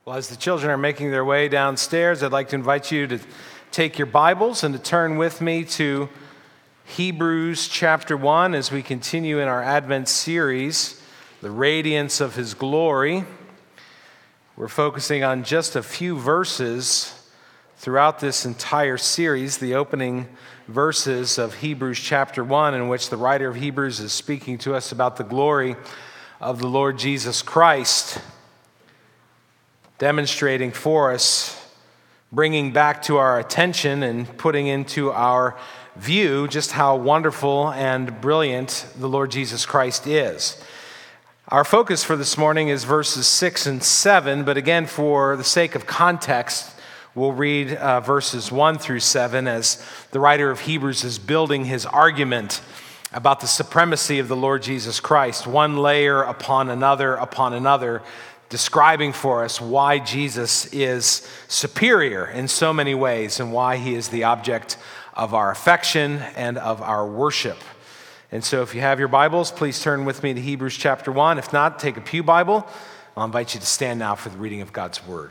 Well, as the children are making their way downstairs, I'd like to invite you to take your Bibles and to turn with me to Hebrews chapter 1 as we continue in our Advent series, The Radiance of His Glory. We're focusing on just a few verses throughout this entire series, the opening verses of Hebrews chapter 1, in which the writer of Hebrews is speaking to us about the glory of the Lord Jesus Christ, demonstrating for us, bringing back to our attention and putting into our view just how wonderful and brilliant the Lord Jesus Christ is. Our focus for this morning is verses 6 and 7, but again, for the sake of context, we'll read verses 1 through 7 as the writer of Hebrews is building his argument about the supremacy of the Lord Jesus Christ, one layer upon another, describing for us why Jesus is superior in so many ways and why he is the object of our affection and of our worship. And so if you have your Bibles, please turn with me to Hebrews chapter 1. If not, take a pew Bible. I'll invite you to stand now for the reading of God's Word.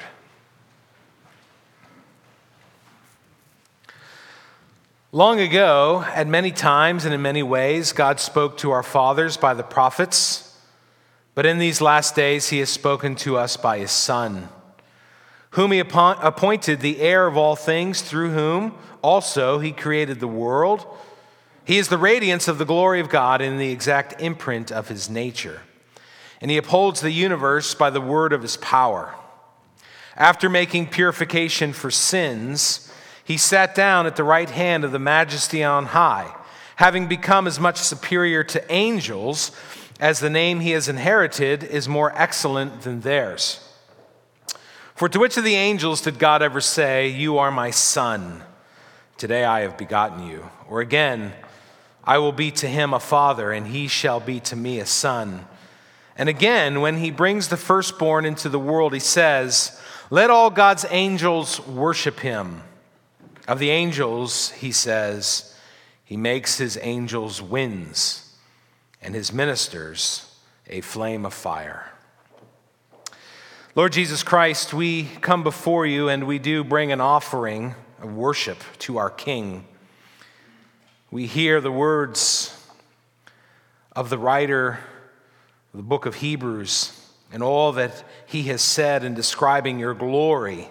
Long ago, at many times and in many ways, God spoke to our fathers by the prophets. But in these last days, he has spoken to us by his Son, whom he appointed the heir of all things, through whom also he created the world. He is the radiance of the glory of God and the exact imprint of his nature. And he upholds the universe by the word of his power. After making purification for sins, he sat down at the right hand of the Majesty on high, having become as much superior to angels as the name he has inherited is more excellent than theirs. For to which of the angels did God ever say, "You are my son, today I have begotten you"? Or again, "I will be to him a father, and he shall be to me a son"? And again, when he brings the firstborn into the world, he says, "Let all God's angels worship him." Of the angels, he says, "He makes his angels winds, and his ministers a flame of fire." Lord Jesus Christ, we come before you and we do bring an offering of worship to our King. We hear the words of the writer of the book of Hebrews and all that he has said in describing your glory.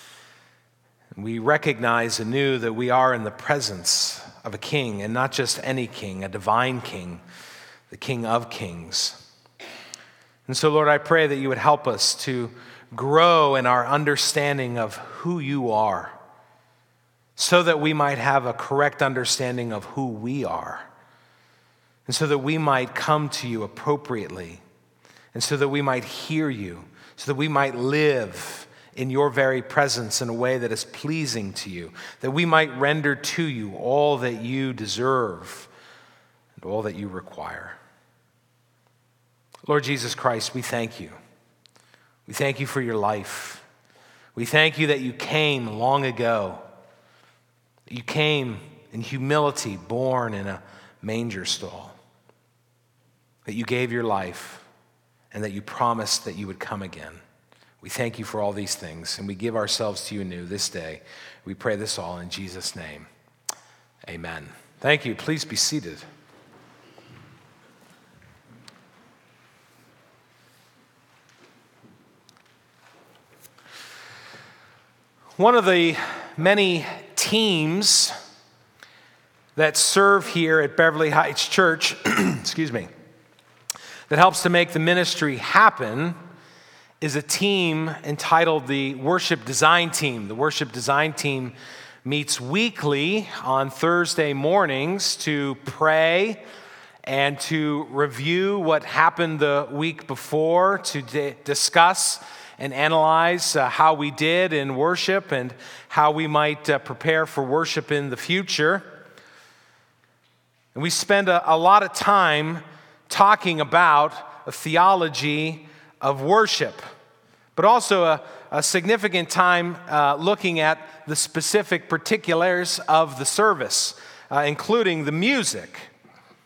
We recognize anew that we are in the presence of a king, and not just any king, a divine king, the King of Kings. And so, Lord, I pray that you would help us to grow in our understanding of who you are, so that we might have a correct understanding of who we are, and so that we might come to you appropriately, and so that we might hear you, so that we might live in your very presence in a way that is pleasing to you, that we might render to you all that you deserve and all that you require. Lord Jesus Christ, we thank you. We thank you for your life. We thank you that you came long ago. You came in humility, born in a manger stall. That you gave your life and that you promised that you would come again. We thank you for all these things, and we give ourselves to you anew this day. We pray this all in Jesus' name. Amen. Thank you. Please be seated. One of the many teams that serve here at Beverly Heights Church, that helps to make the ministry happen is a team entitled the Worship Design Team. The Worship Design Team meets weekly on Thursday mornings to pray and to review what happened the week before, to discuss and analyze how we did in worship and how we might prepare for worship in the future. And we spend a lot of time talking about a theology of worship, but also a significant time looking at the specific particulars of the service, including the music.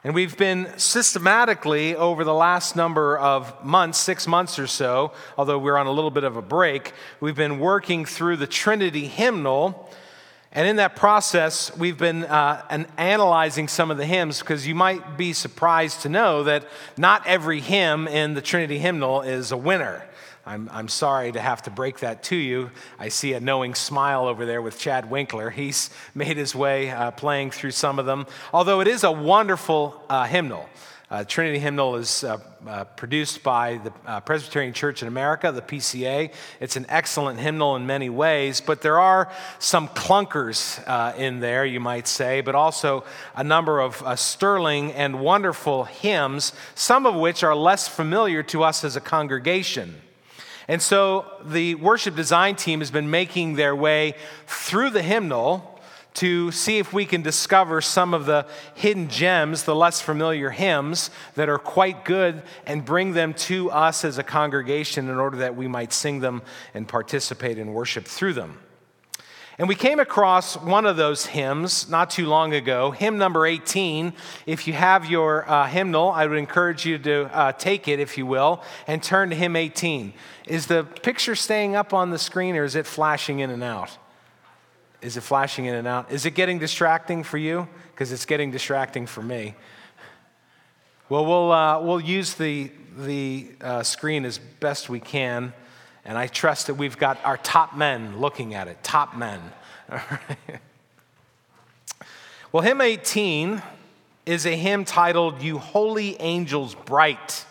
And we've been systematically, over the last number of months, 6 months or so, although we're on a little bit of a break, we've been working through the Trinity hymnal. And in that process, we've been analyzing some of the hymns, because you might be surprised to know that not every hymn in the Trinity hymnal is a winner. I'm sorry to have to break that to you. I see a knowing smile over there with Chad Winkler. He's made his way playing through some of them. Although it is a wonderful hymnal. Trinity hymnal is produced by the Presbyterian Church in America, the PCA. It's an excellent hymnal in many ways, but there are some clunkers in there, you might say, but also a number of sterling and wonderful hymns, some of which are less familiar to us as a congregation. And so the worship design team has been making their way through the hymnal to see if we can discover some of the hidden gems, the less familiar hymns that are quite good, and bring them to us as a congregation in order that we might sing them and participate in worship through them. And we came across one of those hymns not too long ago, hymn number 18. If you have your hymnal, I would encourage you to take it, if you will, and turn to hymn 18. Is the picture staying up on the screen, or is it flashing in and out? Is it flashing in and out? Is it getting distracting for you? Because it's getting distracting for me. Well, we'll use the screen as best we can. And I trust that we've got our top men looking at it. Top men. All right. Well, hymn 18 is a hymn titled, "You Holy Angels Bright."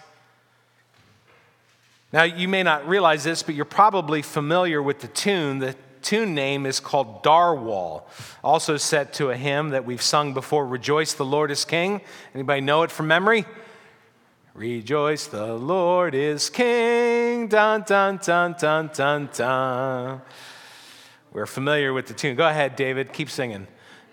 Now, you may not realize this, but you're probably familiar with the tune. The tune name is called Darwall, also set to a hymn that we've sung before, "Rejoice, the Lord is King." Anybody know it from memory? Rejoice, the Lord is King, dun, dun, dun, dun, dun, dun. We're familiar with the tune. Go ahead, David, keep singing.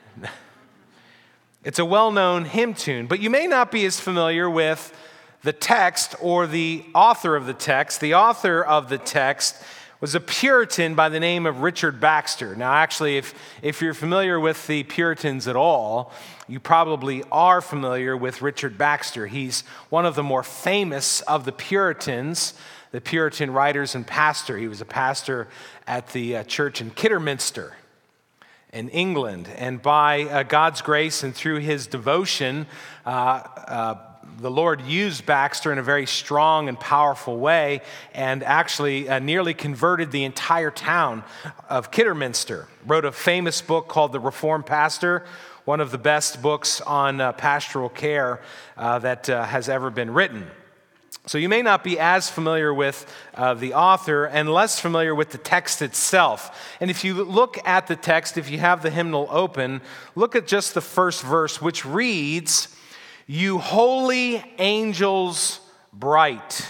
It's a well-known hymn tune, but you may not be as familiar with the text or the author of the text. The author of the text was a Puritan by the name of Richard Baxter. Now, actually, if you're familiar with the Puritans at all, you probably are familiar with Richard Baxter. He's one of the more famous of the Puritans, the Puritan writers and pastor. He was a pastor at the church in Kidderminster in England. And by God's grace and through his devotion, the Lord used Baxter in a very strong and powerful way, and actually nearly converted the entire town of Kidderminster. Wrote a famous book called The Reformed Pastor, one of the best books on pastoral care that has ever been written. So you may not be as familiar with the author and less familiar with the text itself. And if you look at the text, if you have the hymnal open, look at just the first verse, which reads, "You holy angels bright,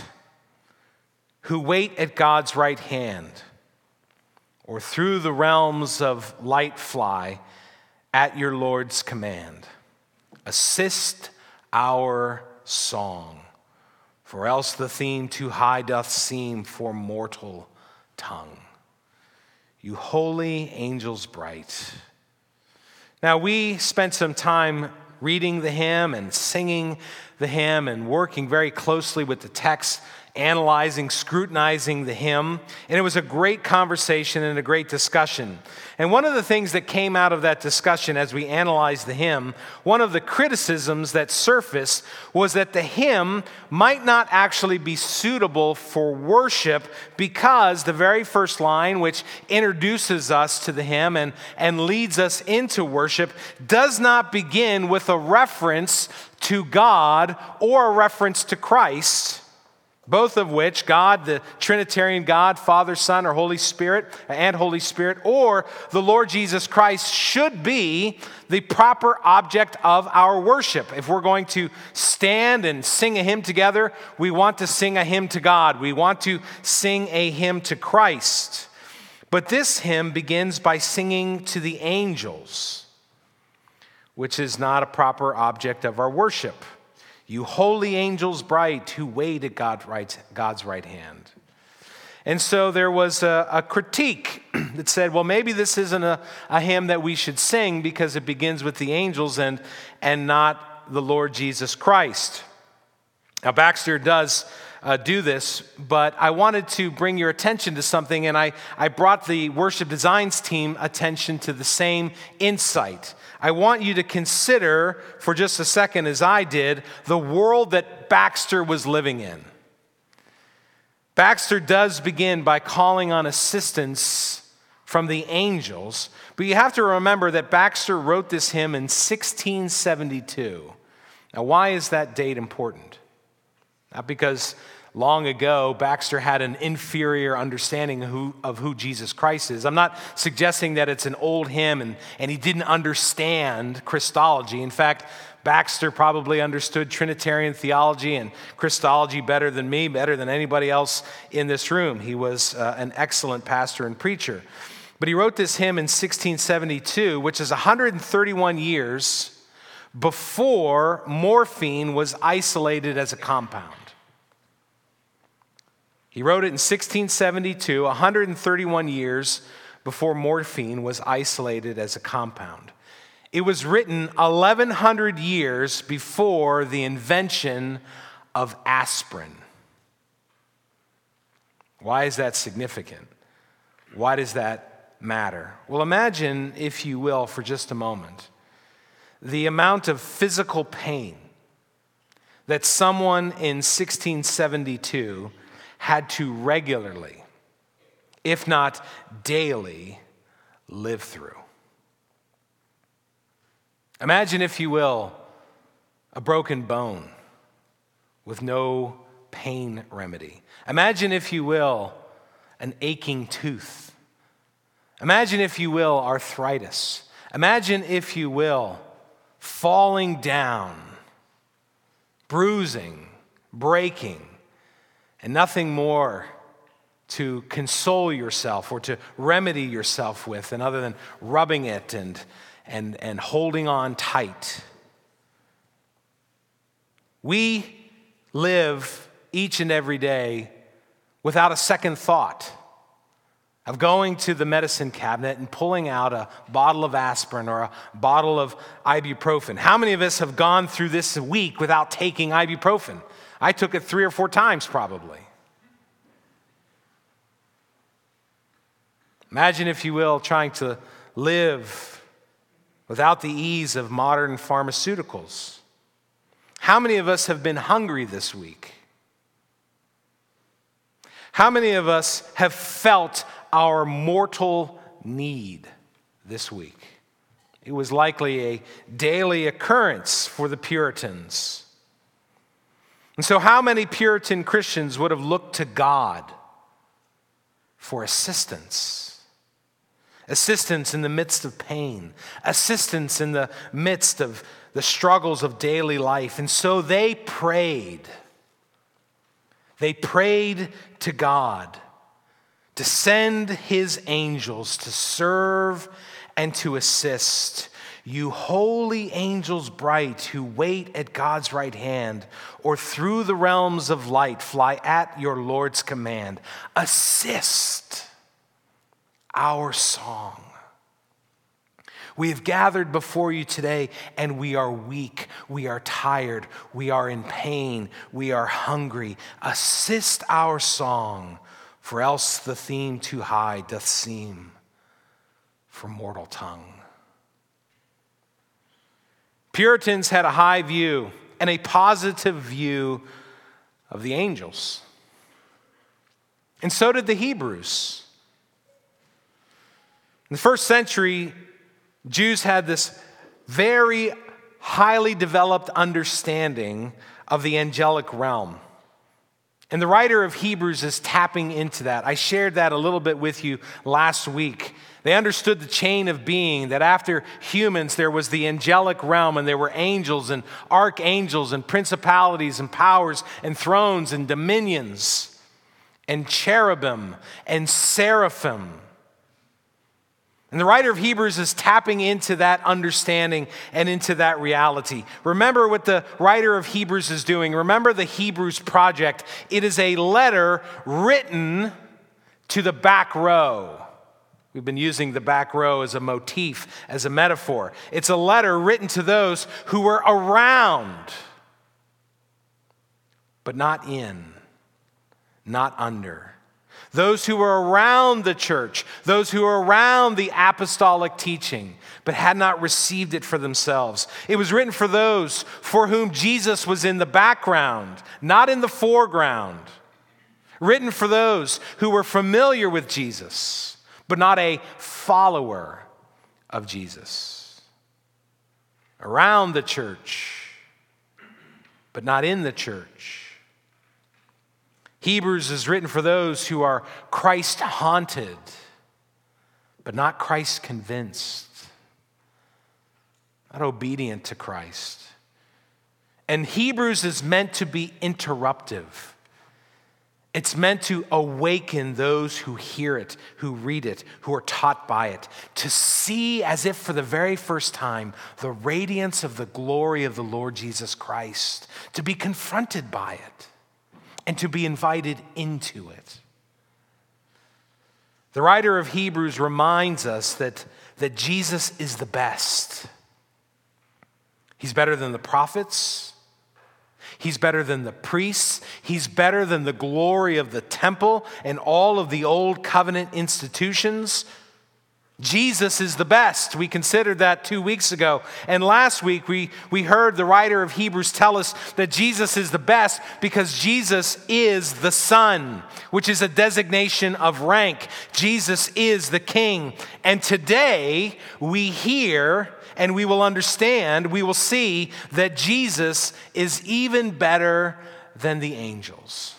who wait at God's right hand, or through the realms of light fly at your Lord's command. Assist our song, for else the theme too high doth seem for mortal tongue. You holy angels bright." Now, we spent some time reading the hymn and singing the hymn and working very closely with the text, analyzing, scrutinizing the hymn. And it was a great conversation and a great discussion. And one of the things that came out of that discussion as we analyzed the hymn, one of the criticisms that surfaced was that the hymn might not actually be suitable for worship, because the very first line, which introduces us to the hymn and leads us into worship, does not begin with a reference to God or a reference to Christ, both of which, God, the Trinitarian God, Father, Son, or Holy Spirit, or the Lord Jesus Christ, should be the proper object of our worship. If we're going to stand and sing a hymn together, we want to sing a hymn to God. We want to sing a hymn to Christ. But this hymn begins by singing to the angels, which is not a proper object of our worship. You holy angels bright, who wait at God's right hand. And so there was a critique that said, well, maybe this isn't a hymn that we should sing because it begins with the angels and not the Lord Jesus Christ. Now, Baxter does do this, but I wanted to bring your attention to something, and I brought the worship designs team attention to the same insight. I want you to consider for just a second, as I did, the world that Baxter was living in. Baxter does begin by calling on assistance from the angels, but you have to remember that Baxter wrote this hymn in 1672. Now, why is that date important? Not because long ago Baxter had an inferior understanding of who Jesus Christ is. I'm not suggesting that it's an old hymn and he didn't understand Christology. In fact, Baxter probably understood Trinitarian theology and Christology better than me, better than anybody else in this room. He was an excellent pastor and preacher. But he wrote this hymn in 1672, which is 131 years before morphine was isolated as a compound. He wrote it in 1672, 131 years before morphine was isolated as a compound. It was written 1,100 years before the invention of aspirin. Why is that significant? Why does that matter? Well, imagine, if you will, for just a moment, the amount of physical pain that someone in 1672 had to regularly, if not daily, live through. Imagine, if you will, a broken bone with no pain remedy. Imagine, if you will, an aching tooth. Imagine, if you will, arthritis. Imagine, if you will, falling down, bruising, breaking, and nothing more to console yourself or to remedy yourself with, and other than rubbing it and holding on tight. We live each and every day without a second thought of going to the medicine cabinet and pulling out a bottle of aspirin or a bottle of ibuprofen. How many of us have gone through this week without taking ibuprofen? I took it 3 or 4 times probably. Imagine, if you will, trying to live without the ease of modern pharmaceuticals. How many of us have been hungry this week? How many of us have felt our mortal need this week? It was likely a daily occurrence for the Puritans. And so how many Puritan Christians would have looked to God for assistance? Assistance in the midst of pain, assistance in the midst of the struggles of daily life. And so they prayed. They prayed to God to send his angels to serve and to assist. You holy angels bright who wait at God's right hand, or through the realms of light fly at your Lord's command. Assist our song. We have gathered before you today, and we are weak, we are tired, we are in pain, we are hungry. Assist our song, for else the theme too high doth seem for mortal tongue. Puritans had a high view and a positive view of the angels. And so did the Hebrews. In the first century, Jews had this very highly developed understanding of the angelic realm. And the writer of Hebrews is tapping into that. I shared that a little bit with you last week. They understood the chain of being, that after humans there was the angelic realm, and there were angels and archangels and principalities and powers and thrones and dominions and cherubim and seraphim. And the writer of Hebrews is tapping into that understanding and into that reality. Remember what the writer of Hebrews is doing. Remember the Hebrews Project. It is a letter written to the back row. We've been using the back row as a motif, as a metaphor. It's a letter written to those who were around, but not in, not under. Those who were around the church, those who were around the apostolic teaching, but had not received it for themselves. It was written for those for whom Jesus was in the background, not in the foreground. Written for those who were familiar with Jesus, but not a follower of Jesus. Around the church, but not in the church. Hebrews is written for those who are Christ-haunted, but not Christ-convinced, not obedient to Christ. And Hebrews is meant to be interruptive. It's meant to awaken those who hear it, who read it, who are taught by it, to see as if for the very first time the radiance of the glory of the Lord Jesus Christ, to be confronted by it, and to be invited into it. The writer of Hebrews reminds us that Jesus is the best. He's better than the prophets. He's better than the priests. He's better than the glory of the temple and all of the old covenant institutions. Jesus is the best. We considered that 2 weeks ago. And last week we heard the writer of Hebrews tell us that Jesus is the best because Jesus is the Son, which is a designation of rank. Jesus is the King. And today we hear and we will understand, we will see that Jesus is even better than the angels.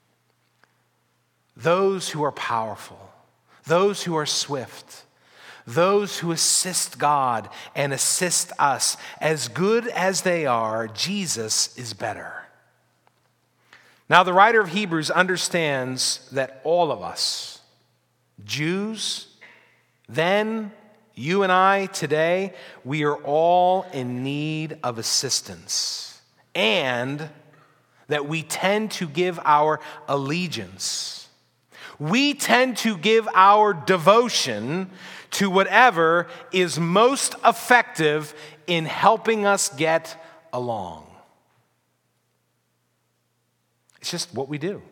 Those who are powerful, those who are swift, those who assist God and assist us, as good as they are, Jesus is better. Now, the writer of Hebrews understands that all of us, Jews, then you and I today, we are all in need of assistance, and that we tend to give our allegiance. We tend to give our devotion to whatever is most effective in helping us get along. It's just what we do.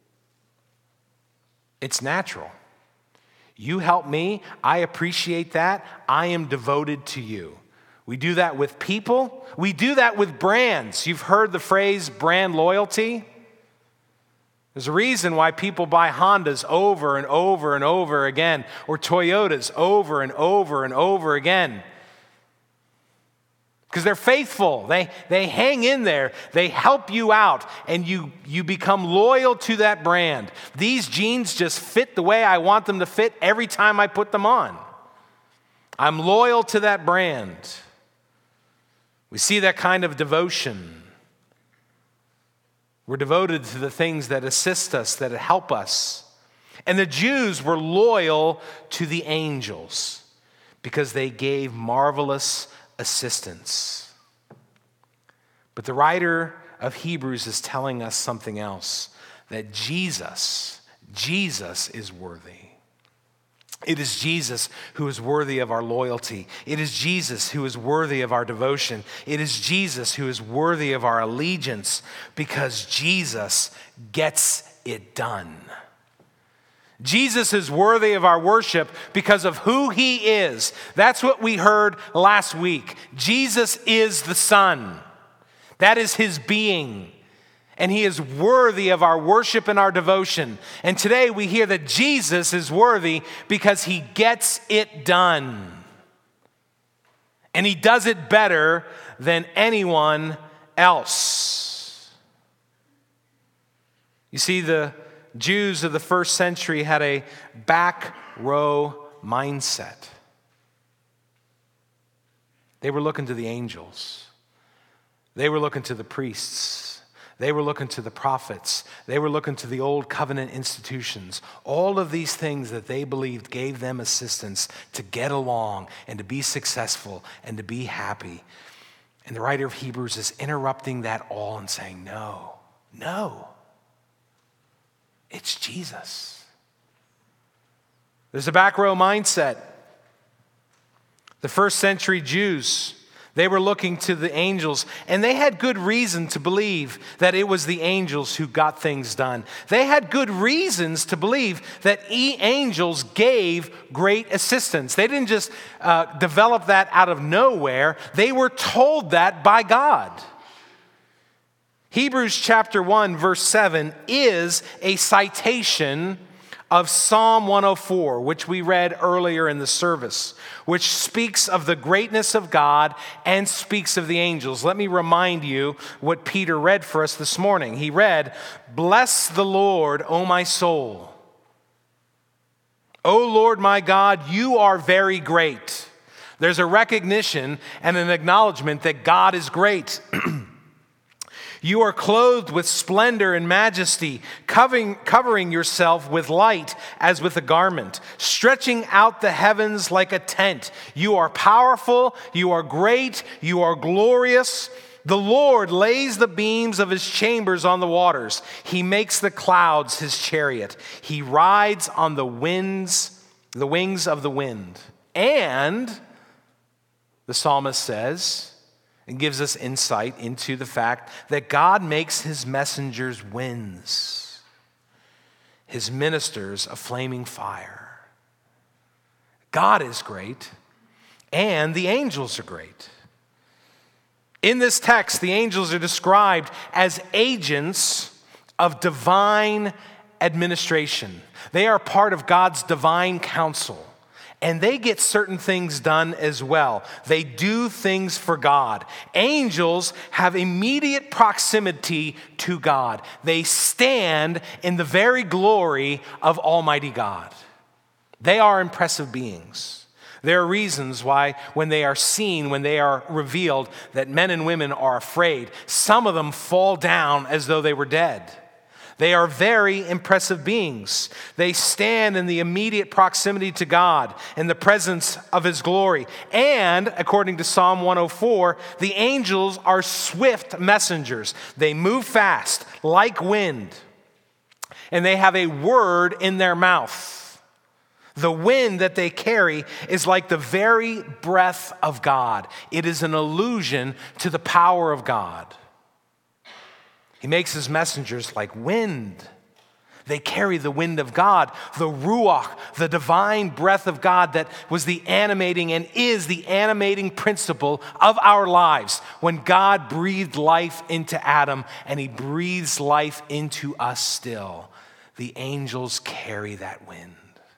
It's natural. You help me, I appreciate that, I am devoted to you. We do that with people. We do that with brands. You've heard the phrase brand loyalty. There's a reason why people buy Hondas over and over and over again, or Toyotas over and over and over again. Because they're faithful. They hang in there. They help you out, and you become loyal to that brand. These jeans just fit the way I want them to fit every time I put them on. I'm loyal to that brand. We see that kind of devotion. We're devoted to the things that assist us, that help us. And the Jews were loyal to the angels because they gave marvelous assistance. But the writer of Hebrews is telling us something else, that Jesus is worthy. It is Jesus who is worthy of our loyalty. It is Jesus who is worthy of our devotion. It is Jesus who is worthy of our allegiance, because Jesus gets it done. Jesus is worthy of our worship because of who he is. That's what we heard last week. Jesus is the Son. That is his being. And he is worthy of our worship and our devotion. And today we hear that Jesus is worthy because he gets it done. And he does it better than anyone else. You see, the Jews of the first century had a back row mindset. They were looking to the angels. They were looking to the priests. They were looking to the prophets. They were looking to the old covenant institutions. All of these things that they believed gave them assistance to get along and to be successful and to be happy. And the writer of Hebrews is interrupting that all and saying, no, it's Jesus. There's a back row mindset. The first century Jews, they were looking to the angels, and they had good reason to believe that it was the angels who got things done. They had good reasons to believe that angels gave great assistance. They didn't just develop that out of nowhere. They were told that by God. Hebrews chapter 1, verse 7 is a citation of Psalm 104, which we read earlier in the service, which speaks of the greatness of God and speaks of the angels. Let me remind you what Peter read for us this morning. He read, "Bless the Lord, O my soul. O Lord my God, you are very great." There's a recognition and an acknowledgement that God is great. You are clothed with splendor and majesty, covering yourself with light as with a garment, stretching out the heavens like a tent. You are powerful, you are great, you are glorious. The Lord lays the beams of his chambers on the waters. He makes the clouds his chariot. He rides on the wings of the wind. And the psalmist says, and gives us insight into the fact that God makes his messengers winds, his ministers a flaming fire. God is great, and the angels are great. In this text, the angels are described as agents of divine administration. They are part of God's divine counsel. And they get certain things done as well. They do things for God. Angels have immediate proximity to God. They stand in the very glory of Almighty God. They are impressive beings. There are reasons why when they are seen, when they are revealed, that men and women are afraid. Some of them fall down as though they were dead. They are very impressive beings. They stand in the immediate proximity to God, in the presence of his glory. And, according to Psalm 104, the angels are swift messengers. They move fast, like wind, and they have a word in their mouth. The wind that they carry is like the very breath of God. It is an allusion to the power of God. He makes his messengers like wind. They carry the wind of God, the ruach, the divine breath of God that was the animating and is the animating principle of our lives. When God breathed life into Adam and he breathes life into us still, the angels carry that wind.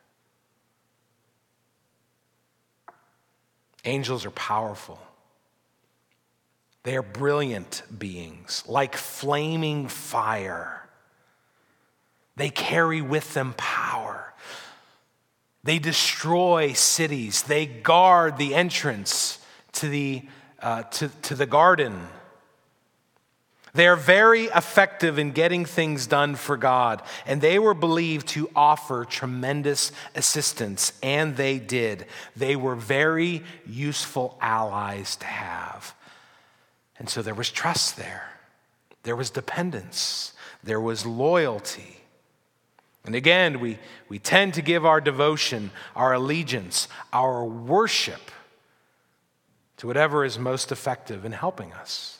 Angels are powerful. They are brilliant beings, like flaming fire. They carry with them power. They destroy cities. They guard the entrance to the garden. They are very effective in getting things done for God, and they were believed to offer tremendous assistance, and they did. They were very useful allies to have. And so there was trust there. There was dependence. There was loyalty. And again, we tend to give our devotion, our allegiance, our worship to whatever is most effective in helping us.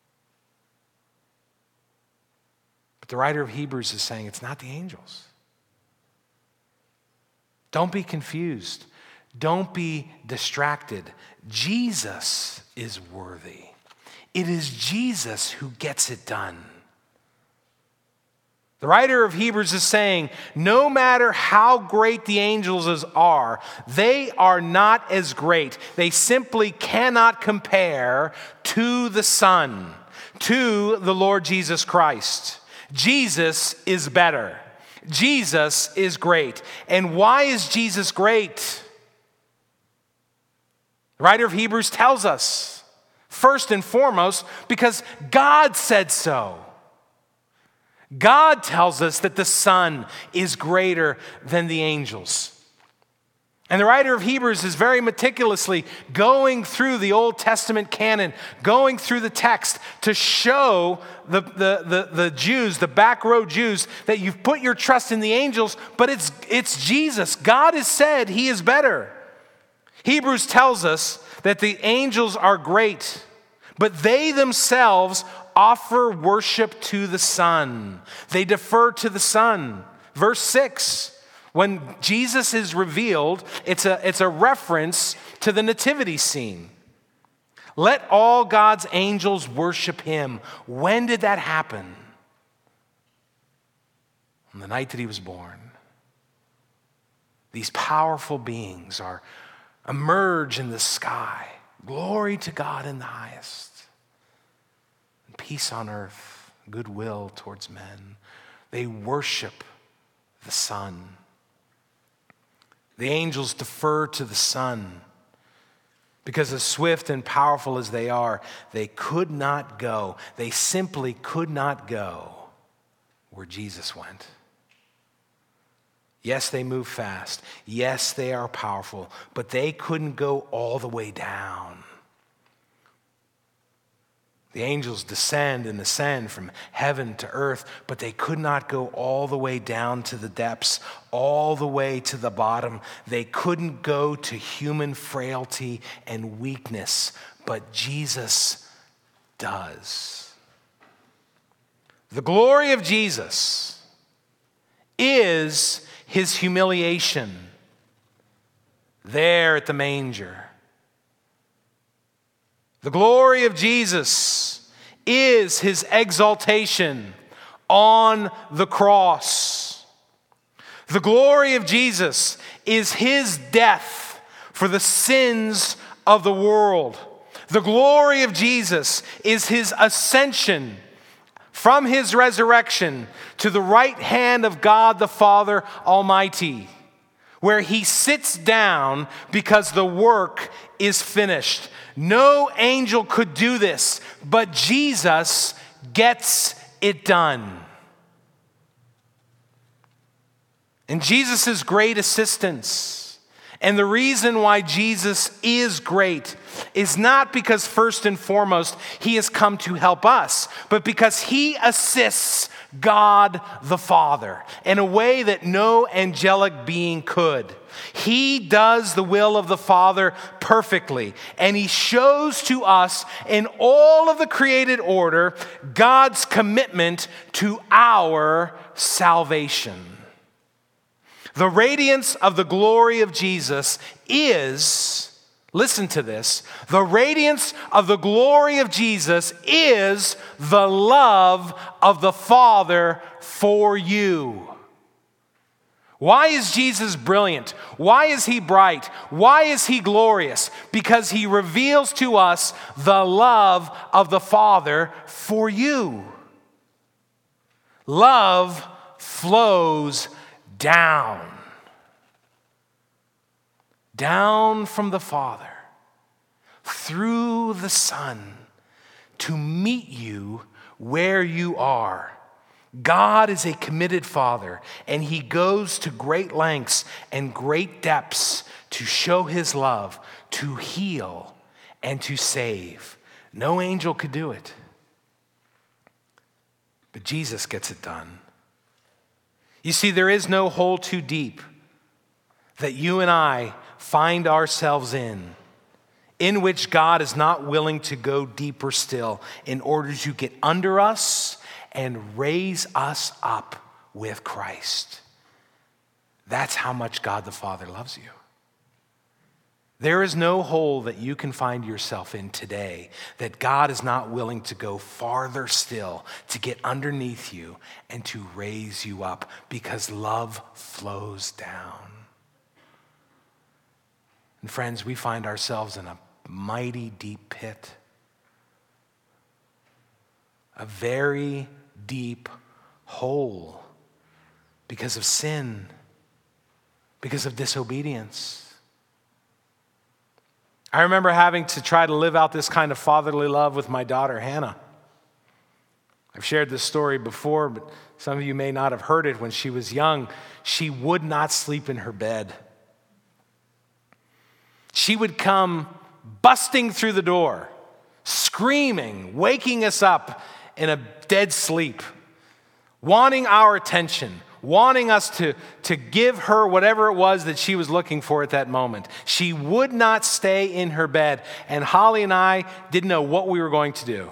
But the writer of Hebrews is saying it's not the angels. Don't be confused. Don't be distracted. Jesus is worthy. It is Jesus who gets it done. The writer of Hebrews is saying, no matter how great the angels are, they are not as great. They simply cannot compare to the Son, to the Lord Jesus Christ. Jesus is better. Jesus is great. And why is Jesus great? The writer of Hebrews tells us, first and foremost, because God said so. God tells us that the Son is greater than the angels. And the writer of Hebrews is very meticulously going through the Old Testament canon, going through the text to show the Jews, the back row Jews, that you've put your trust in the angels, but it's Jesus. God has said he is better. Hebrews tells us that the angels are great, but they themselves offer worship to the Son. They defer to the Son. Verse 6. When Jesus is revealed, it's a reference to the nativity scene. Let all God's angels worship him. When did that happen? On the night that he was born. These powerful beings emerge in the sky. Glory to God in the highest. And peace on earth, goodwill towards men. They worship the Son. The angels defer to the Son because as swift and powerful as they are, they could not go. They simply could not go where Jesus went. Yes, they move fast. Yes, they are powerful, but they couldn't go all the way down. The angels descend and ascend from heaven to earth, but they could not go all the way down to the depths, all the way to the bottom. They couldn't go to human frailty and weakness, but Jesus does. The glory of Jesus is his humiliation there at the manger. The glory of Jesus is his exaltation on the cross. The glory of Jesus is his death for the sins of the world. The glory of Jesus is his ascension from his resurrection to the right hand of God the Father Almighty, where he sits down because the work is finished. No angel could do this, but Jesus gets it done. And Jesus' great assistance, and the reason why Jesus is great, is not because first and foremost he has come to help us, but because he assists God the Father in a way that no angelic being could. He does the will of the Father perfectly, and he shows to us in all of the created order God's commitment to our salvation. The radiance of the glory of Jesus is, listen to this, the radiance of the glory of Jesus is the love of the Father for you. Why is Jesus brilliant? Why is he bright? Why is he glorious? Because he reveals to us the love of the Father for you. Love flows down from the Father through the Son to meet you where you are. God is a committed Father, and he goes to great lengths and great depths to show his love, to heal, and to save. No angel could do it, but Jesus gets it done. You see, there is no hole too deep that you and I find ourselves in which God is not willing to go deeper still in order to get under us and raise us up with Christ. That's how much God the Father loves you. There is no hole that you can find yourself in today that God is not willing to go farther still to get underneath you and to raise you up, because love flows down. And friends, we find ourselves in a mighty deep pit, a very deep hole because of sin, because of disobedience. I remember having to try to live out this kind of fatherly love with my daughter, Hannah. I've shared this story before, but some of you may not have heard it. When she was young, she would not sleep in her bed. She would come busting through the door, screaming, waking us up in a dead sleep, wanting our attention, wanting us to give her whatever it was that she was looking for at that moment. She would not stay in her bed, and Holly and I didn't know what we were going to do.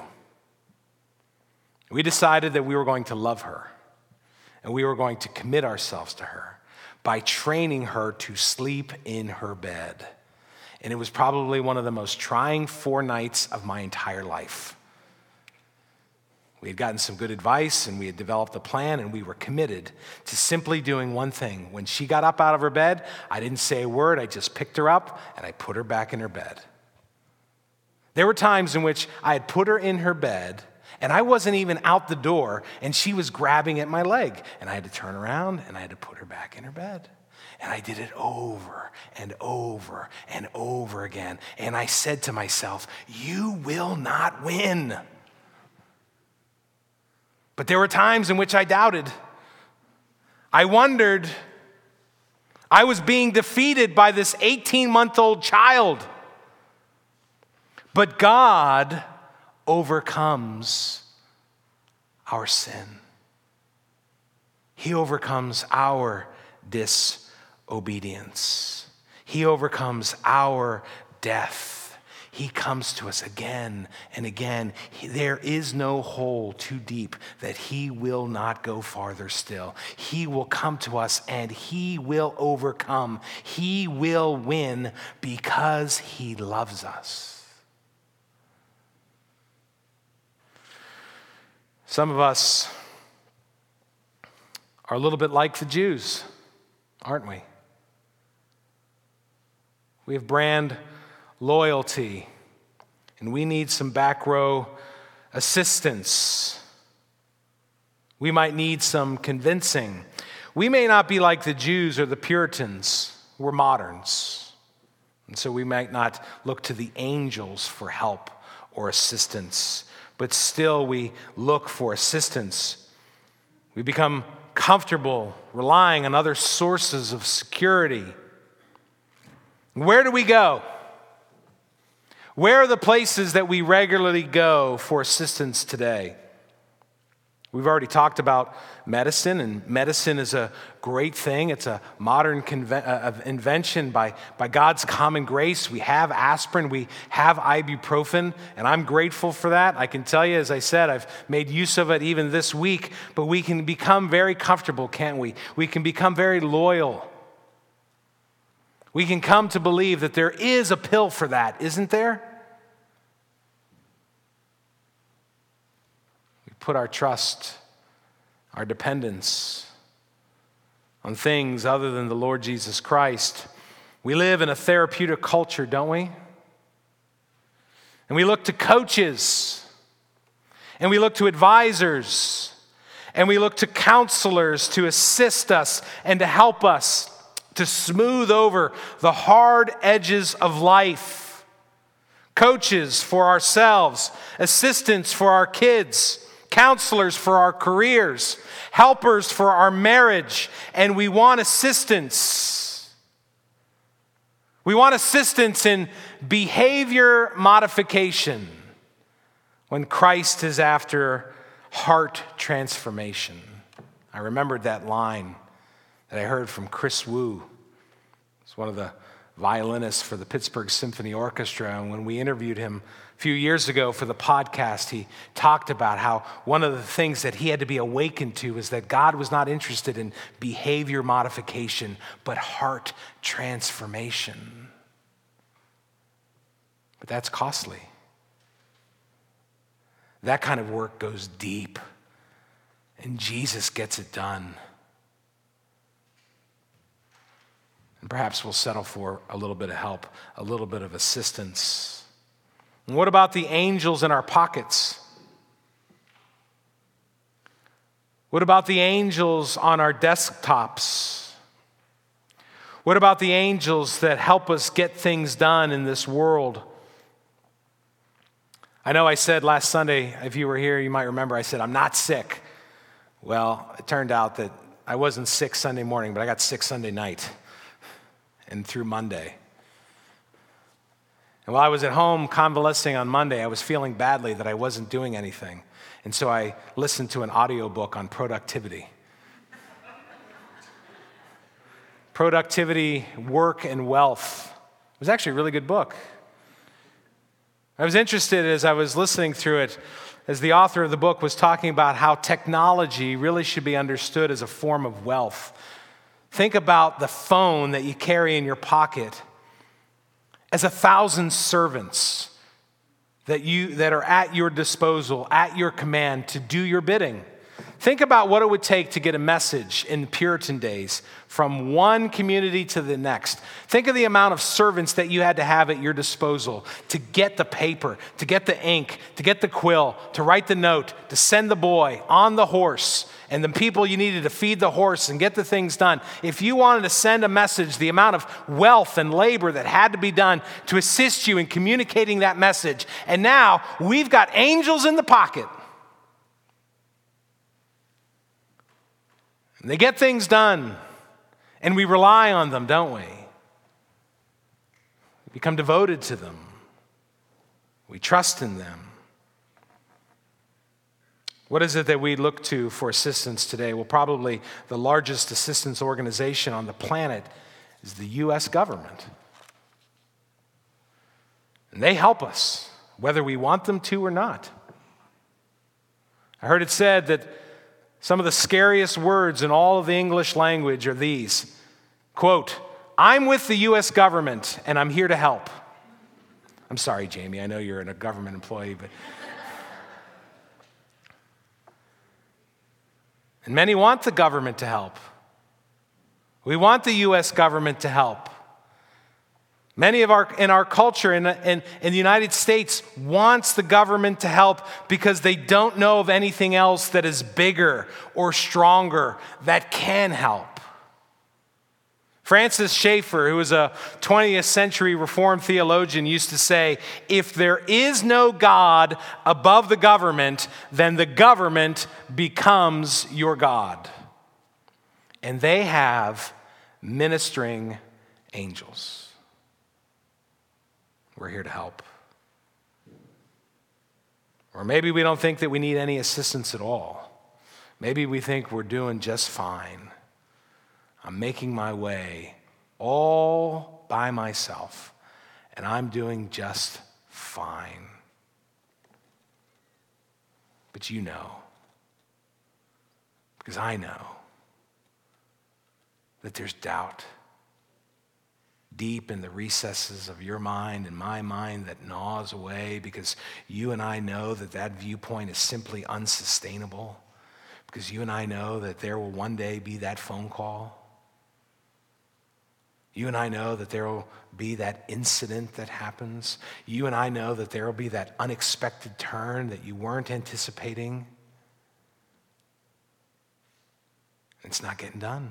We decided that we were going to love her, and we were going to commit ourselves to her by training her to sleep in her bed. And it was probably one of the most trying 4 nights of my entire life. We had gotten some good advice, and we had developed a plan, and we were committed to simply doing one thing. When she got up out of her bed, I didn't say a word. I just picked her up, and I put her back in her bed. There were times in which I had put her in her bed, and I wasn't even out the door, and she was grabbing at my leg. And I had to turn around, and I had to put her back in her bed. And I did it over and over and over again. And I said to myself, you will not win. But there were times in which I doubted. I wondered, I was being defeated by this 18-month-old child. But God overcomes our sin. He overcomes our disobedience. He overcomes our death. He comes to us again and again. There is no hole too deep that he will not go farther still. He will come to us and he will overcome. He will win because he loves us. Some of us are a little bit like the Jews, aren't we? We have brand loyalty, and we need some back row assistance. We might need some convincing. We may not be like the Jews or the Puritans. We're moderns. And so we might not look to the angels for help or assistance, but still we look for assistance. We become comfortable relying on other sources of security. Where do we go? Where are the places that we regularly go for assistance today? We've already talked about medicine, and medicine is a great thing. It's a modern invention by God's common grace. We have aspirin, we have ibuprofen, and I'm grateful for that. I can tell you, as I said, I've made use of it even this week, but we can become very comfortable, can't we? We can become very loyal. We can come to believe that there is a pill for that, isn't there? We put our trust, our dependence on things other than the Lord Jesus Christ. We live in a therapeutic culture, don't we? And we look to coaches, and we look to advisors, and we look to counselors to assist us and to help us to smooth over the hard edges of life. Coaches for ourselves, assistants for our kids, counselors for our careers, helpers for our marriage, and we want assistance. We want assistance in behavior modification when Christ is after heart transformation. I remembered that line that I heard from Chris Wu. He's one of the violinists for the Pittsburgh Symphony Orchestra, and when we interviewed him a few years ago for the podcast, he talked about how one of the things that he had to be awakened to is that God was not interested in behavior modification, but heart transformation. But that's costly. That kind of work goes deep, and Jesus gets it done. And perhaps we'll settle for a little bit of help, a little bit of assistance. And what about the angels in our pockets? What about the angels on our desktops? What about the angels that help us get things done in this world? I know I said last Sunday, if you were here, you might remember, I said, I'm not sick. Well, it turned out that I wasn't sick Sunday morning, but I got sick Sunday night and through Monday. And while I was at home convalescing on Monday, I was feeling badly that I wasn't doing anything. And so I listened to an audiobook on productivity. Productivity, Work and Wealth. It was actually a really good book. I was interested as I was listening through it, as the author of the book was talking about how technology really should be understood as a form of wealth. Think about the phone that you carry in your pocket as 1,000 servants that are at your disposal, at your command to do your bidding. Think about what it would take to get a message in Puritan days from one community to the next. Think of the amount of servants that you had to have at your disposal to get the paper, to get the ink, to get the quill, to write the note, to send the boy on the horse, and the people you needed to feed the horse and get the things done. If you wanted to send a message, the amount of wealth and labor that had to be done to assist you in communicating that message. And now we've got angels in the pocket. And they get things done, and we rely on them, don't we? We become devoted to them. We trust in them. What is it that we look to for assistance today? Well, probably the largest assistance organization on the planet is the U.S. government. And they help us, whether we want them to or not. I heard it said that some of the scariest words in all of the English language are these, quote, "I'm with the U.S. government and I'm here to help." I'm sorry, Jamie, I know you're a government employee, but... And many want the government to help. We want the U.S. government to help. Many in our culture in the United States wants the government to help because they don't know of anything else that is bigger or stronger that can help. Francis Schaeffer, who was a 20th century Reformed theologian, used to say, if there is no God above the government, then the government becomes your God. And they have ministering angels. We're here to help. Or maybe we don't think that we need any assistance at all. Maybe we think we're doing just fine. I'm making my way all by myself, and I'm doing just fine. But you know, because I know, that there's doubt deep in the recesses of your mind and my mind that gnaws away, because you and I know that that viewpoint is simply unsustainable, because you and I know that there will one day be that phone call. You and I know that there will be that incident that happens. You and I know that there will be that unexpected turn that you weren't anticipating. It's not getting done.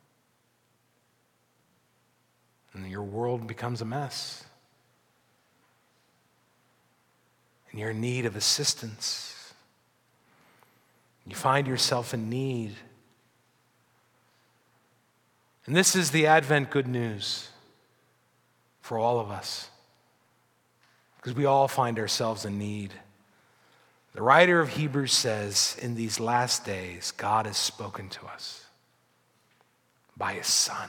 And your world becomes a mess. And you're in need of assistance. You find yourself in need. And this is the Advent good news for all of us, because we all find ourselves in need. The writer of Hebrews says, in these last days, God has spoken to us by his Son.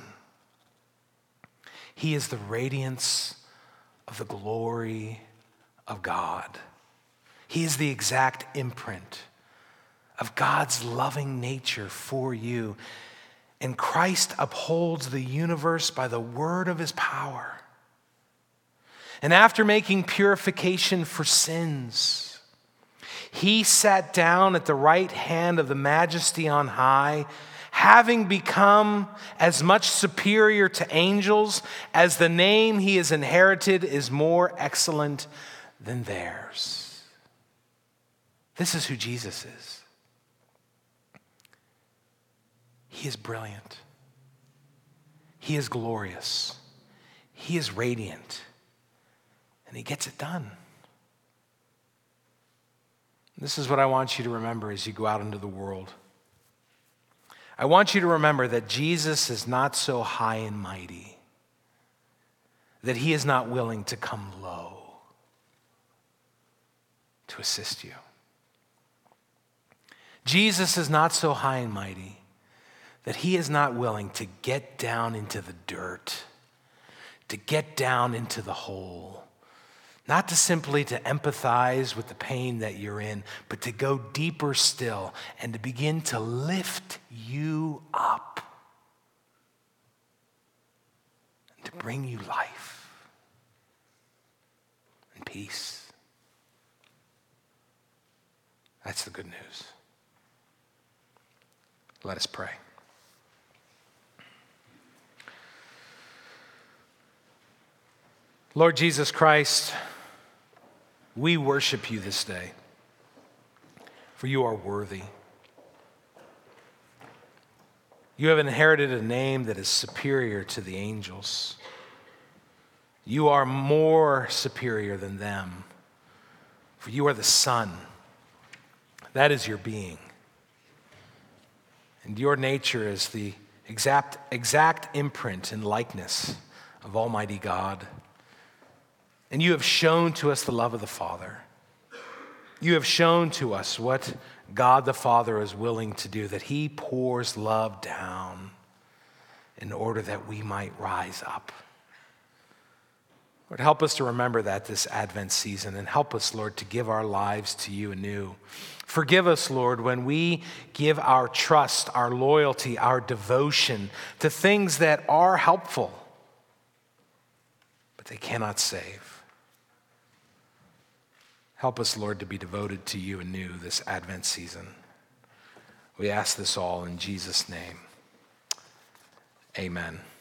He is the radiance of the glory of God. He is the exact imprint of God's loving nature for you. And Christ upholds the universe by the word of his power. And after making purification for sins, he sat down at the right hand of the Majesty on high, having become as much superior to angels as the name he has inherited is more excellent than theirs. This is who Jesus is. He is brilliant. He is glorious. He is radiant. And he gets it done. This is what I want you to remember as you go out into the world. I want you to remember that Jesus is not so high and mighty that he is not willing to come low to assist you. Jesus is not so high and mighty that he is not willing to get down into the dirt, to get down into the hole, not to simply to empathize with the pain that you're in, but to go deeper still and to begin to lift you up and to bring you life and peace. That's the good news. Let us pray. Lord Jesus Christ, we worship you this day, for you are worthy. You have inherited a name that is superior to the angels. You are more superior than them, for you are the Son. That is your being. And your nature is the exact imprint and likeness of Almighty God. And you have shown to us the love of the Father. You have shown to us what God the Father is willing to do, that he pours love down in order that we might rise up. Lord, help us to remember that this Advent season, and help us, Lord, to give our lives to you anew. Forgive us, Lord, when we give our trust, our loyalty, our devotion to things that are helpful, but they cannot save. Help us, Lord, to be devoted to you anew this Advent season. We ask this all in Jesus' name. Amen.